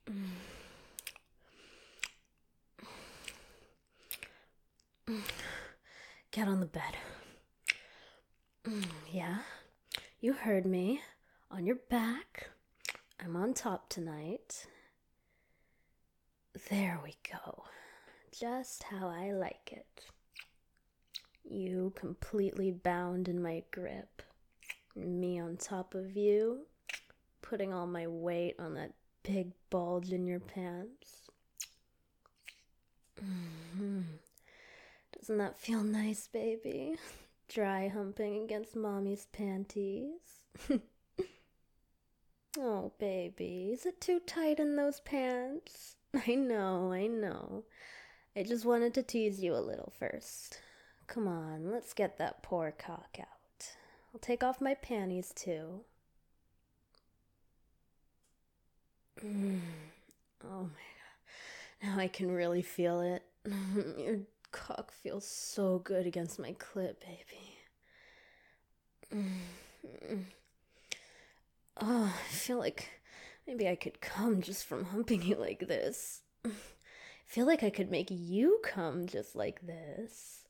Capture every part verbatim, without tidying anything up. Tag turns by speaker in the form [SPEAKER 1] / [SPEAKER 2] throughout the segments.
[SPEAKER 1] Get on the bed. Yeah, you heard me. On your back. I'm on top tonight. There we go. Just how I like it. You completely bound in my grip. Me on top of you, putting all my weight on that big bulge in your pants. Mm-hmm. Doesn't that feel nice, baby? Dry humping against mommy's panties. Oh, baby, is it too tight in those pants? I know, I know. I just wanted to tease you a little first. Come on, let's get that poor cock out. I'll take off my panties, too. Mm. Oh my god. Now I can really feel it. Your cock feels so good against my clit, baby. Mm. Oh, I feel like maybe I could come just from humping you like this. I feel like I could make you come just like this.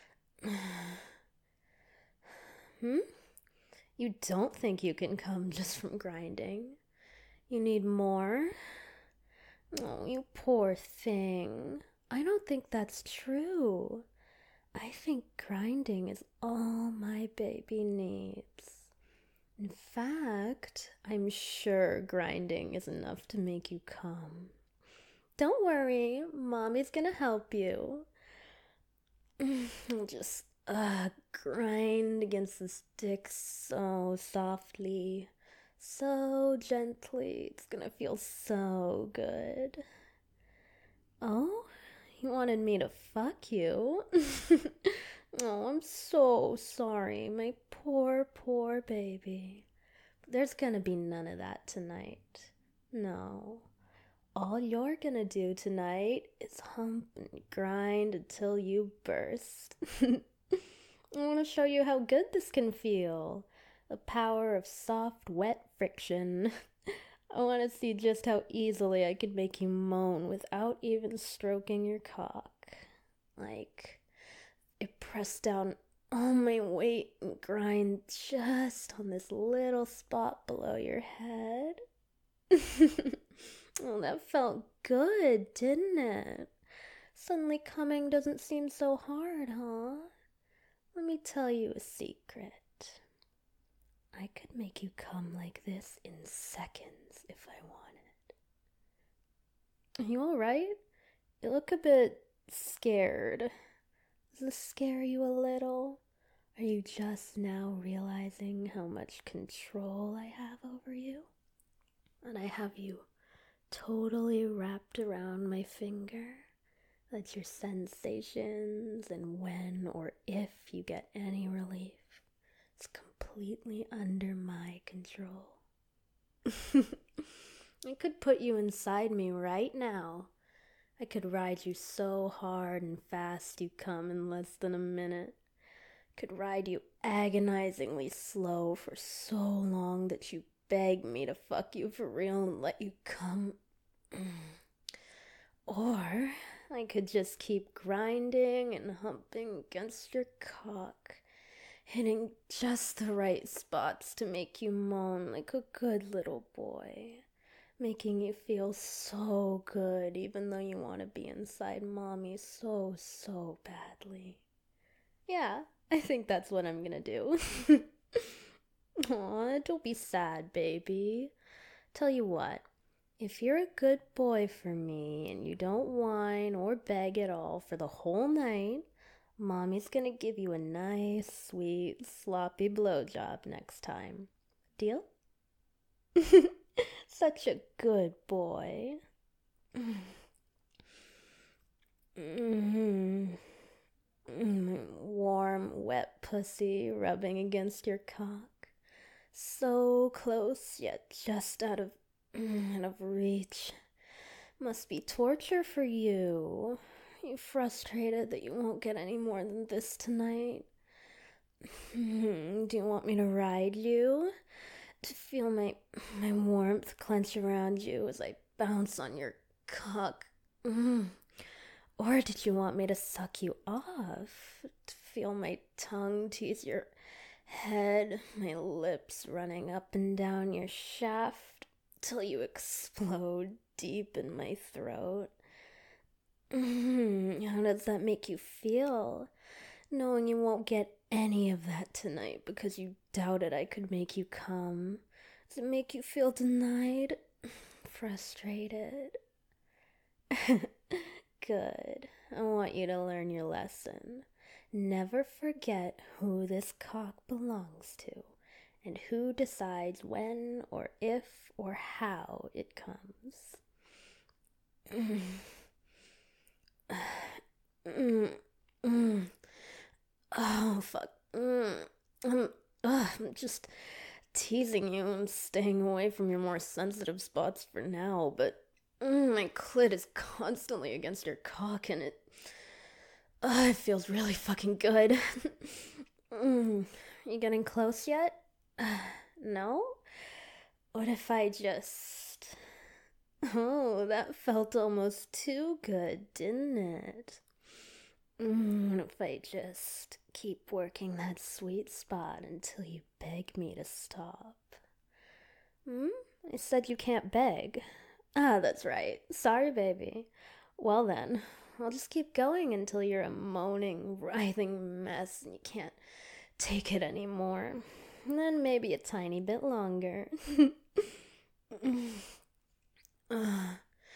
[SPEAKER 1] Hmm? You don't think you can come just from grinding? You need more? Oh, you poor thing. I don't think that's true. I think grinding is all my baby needs. In fact, I'm sure grinding is enough to make you come. Don't worry, Mommy's gonna help you. I'll just uh, grind against this dick so softly, so gently. It's gonna feel so good. Oh, you wanted me to fuck you? Oh, I'm so sorry, my poor, poor baby. But there's gonna be none of that tonight. No. All you're gonna do tonight is hump and grind until you burst. I want to show you how good this can feel. The power of soft, wet friction. I want to see just how easily I could make you moan without even stroking your cock. Like, it pressed down all my weight and grind just on this little spot below your head. Oh, that felt good, didn't it? Suddenly coming doesn't seem so hard, huh? Let me tell you a secret. I could make you come like this in seconds if I wanted. Are you alright? You look a bit scared. Does this scare you a little? Are you just now realizing how much control I have over you? And I have you totally wrapped around my finger. That your sensations and when or if you get any relief, it's completely under my control. I could put you inside me right now. I could ride you so hard and fast you come in less than a minute. I could ride you agonizingly slow for so long that you beg me to fuck you for real and let you come. Or I could just keep grinding and humping against your cock, hitting just the right spots to make you moan like a good little boy, making you feel so good even though you want to be inside mommy so, so badly. Yeah, I think that's what I'm gonna do. Aw, don't be sad, baby. Tell you what, if you're a good boy for me and you don't whine or beg at all for the whole night, Mommy's gonna give you a nice, sweet, sloppy blowjob next time. Deal? Such a good boy. Mm-hmm. Warm, wet pussy rubbing against your cock. So close, yet just out of out of reach. Must be torture for you. You frustrated that you won't get any more than this tonight? Do you want me to ride you? To feel my my warmth clench around you as I bounce on your cock? Mm. Or did you want me to suck you off? To feel my tongue tease your head, my lips running up and down your shaft till you explode deep in my throat? Mm. How does that make you feel? Knowing you won't get any of that tonight because you doubted I could make you come. Does it make you feel denied? Frustrated? Good. I want you to learn your lesson. Never forget who this cock belongs to and who decides when or if or how it comes. Mm. Mm. Mm. Oh, fuck. Mm. I'm, uh, I'm just teasing you and staying away from your more sensitive spots for now, but mm, my clit is constantly against your cock and it, uh, it feels really fucking good. mm. You getting close yet? Uh, no? What if I just... Oh, that felt almost too good, didn't it? Mm, what if I just keep working that sweet spot until you beg me to stop? Hmm? I said you can't beg. Ah, that's right. Sorry, baby. Well then, I'll just keep going until you're a moaning, writhing mess and you can't take it anymore. And then maybe a tiny bit longer. uh.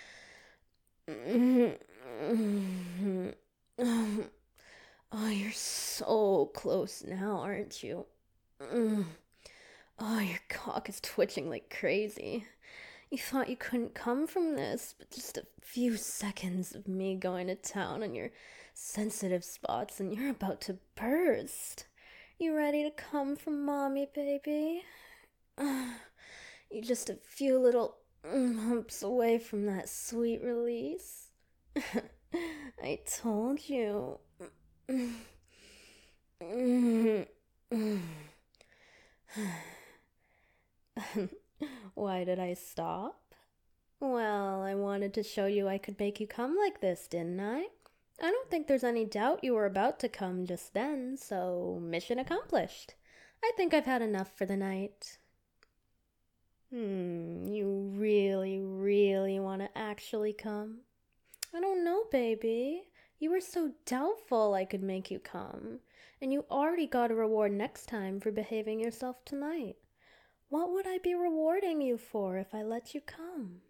[SPEAKER 1] Oh, you're so close now, aren't you? Mm. Oh, your cock is twitching like crazy. You thought you couldn't come from this, but just a few seconds of me going to town on your sensitive spots and you're about to burst. You ready to come from mommy, baby? Uh, you're just a few little humps away from that sweet release. I told you. Why did I stop? Well, I wanted to show you I could make you come like this, didn't I? I don't think there's any doubt you were about to come just then, so mission accomplished. I think I've had enough for the night. Hmm, you really, really want to actually come? I don't know, baby. You were so doubtful I could make you come, and you already got a reward next time for behaving yourself tonight. What would I be rewarding you for if I let you come?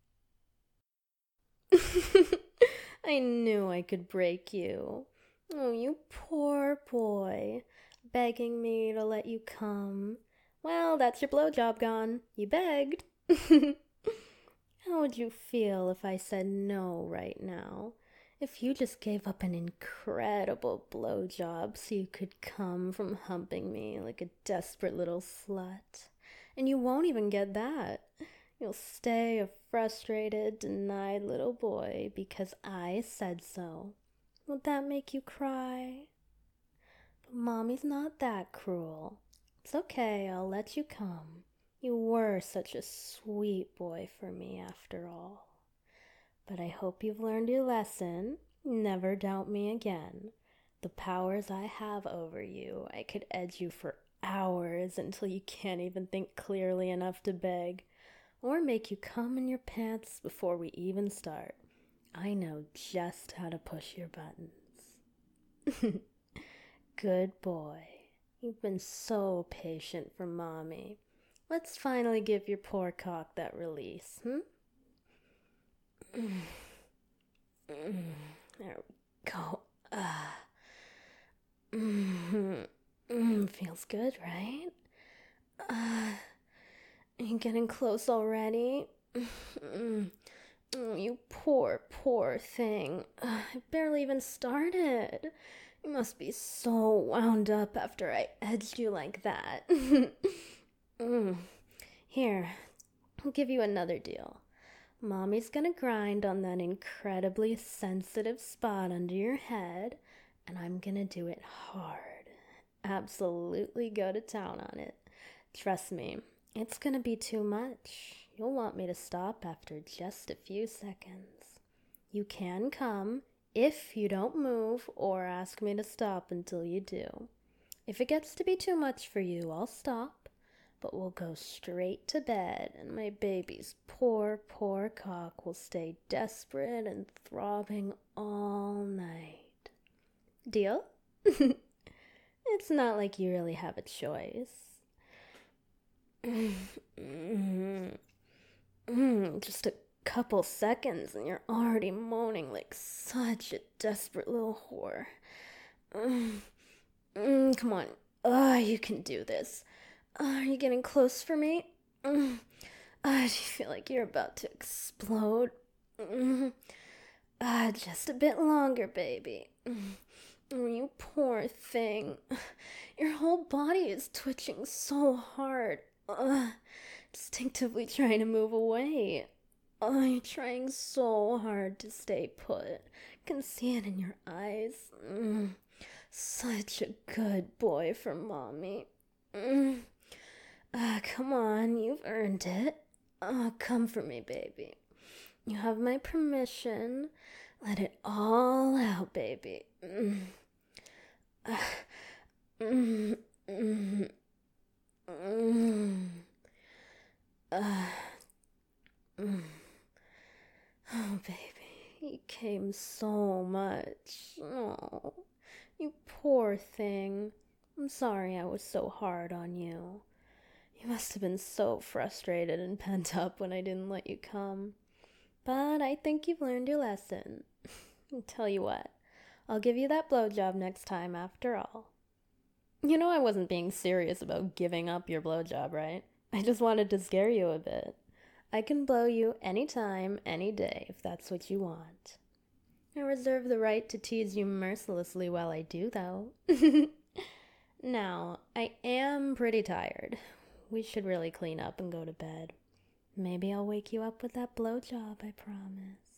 [SPEAKER 1] I knew I could break you. Oh, you poor boy, begging me to let you come. Well, that's your blowjob gone. You begged. How would you feel if I said no right now? If you just gave up an incredible blowjob so you could come from humping me like a desperate little slut? And you won't even get that. You'll stay a frustrated, denied little boy because I said so. Would that make you cry? But Mommy's not that cruel. It's okay, I'll let you come. You were such a sweet boy for me after all. But I hope you've learned your lesson. Never doubt me again. The powers I have over you, I could edge you for hours until you can't even think clearly enough to beg, or make you come in your pants before we even start. I know just how to push your buttons. Good boy. You've been so patient for Mommy. Let's finally give your poor cock that release, hmm? There we go. Ah. Mm, mm, feels good, right? Uh, are you getting close already? Mm, mm, you poor, poor thing. Uh, I barely even started. You must be so wound up after I edged you like that. mm. Here, I'll give you another deal. Mommy's gonna grind on that incredibly sensitive spot under your head, and I'm gonna do it hard. Absolutely go to town on it. Trust me, it's gonna be too much. you'll want me to stop after just a few seconds. You can come if you don't move or ask me to stop until you do. If it gets to be too much for you, I'll stop, but we'll go straight to bed, and my baby's poor, poor cock will stay desperate and throbbing all night. Deal? It's not like you really have a choice. Just a couple seconds and you're already moaning like such a desperate little whore. Come on. Oh, you can do this. Uh, are you getting close for me? Uh, do you feel like you're about to explode? Uh, just a bit longer, baby. Oh, you poor thing. Your whole body is twitching so hard. Uh, instinctively trying to move away. Oh, you're trying so hard to stay put. Can see it in your eyes. Mm, such a good boy for mommy. Mm. Uh, come on, you've earned it. Oh, come for me, baby. You have my permission. Let it all out, baby. Mm. Uh, mm, mm, mm. Uh, mm. Oh, baby, you came so much. Oh, you poor thing. I'm sorry I was so hard on you. You must have been so frustrated and pent up when I didn't let you come. But I think you've learned your lesson. I'll tell you what, I'll give you that blowjob next time after all. You know I wasn't being serious about giving up your blowjob, right? I just wanted to scare you a bit. I can blow you anytime, any day, if that's what you want. I reserve the right to tease you mercilessly while I do, though. Now, I am pretty tired. We should really clean up and go to bed. Maybe I'll wake you up with that blowjob, I promise.